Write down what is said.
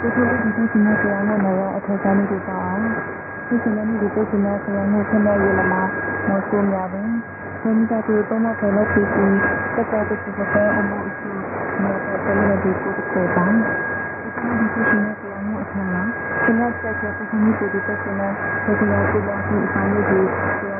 ကိုထိုးလေးဒီကိုစနေကရမို့နော်အထောက်ကနေဒီပါအောင်ဒီစနေဒီကိုစနေကရမို့ခဏရလမှာမော်ဆိုများပဲဘယ်နည်းကတော့မဖယ်လို့ဖြစ်ပြီးတက်တဲ့ဒီကအမှုအရှိမြေပေါ်တဲ့ဒီကိုကိုပန်းဒီကိုစနေကရမို့အထက်မှာစနေချက်ချက်ပထမကိုဒီစနေဒီကကိုလာပြီးအဆောင်လေးဒီ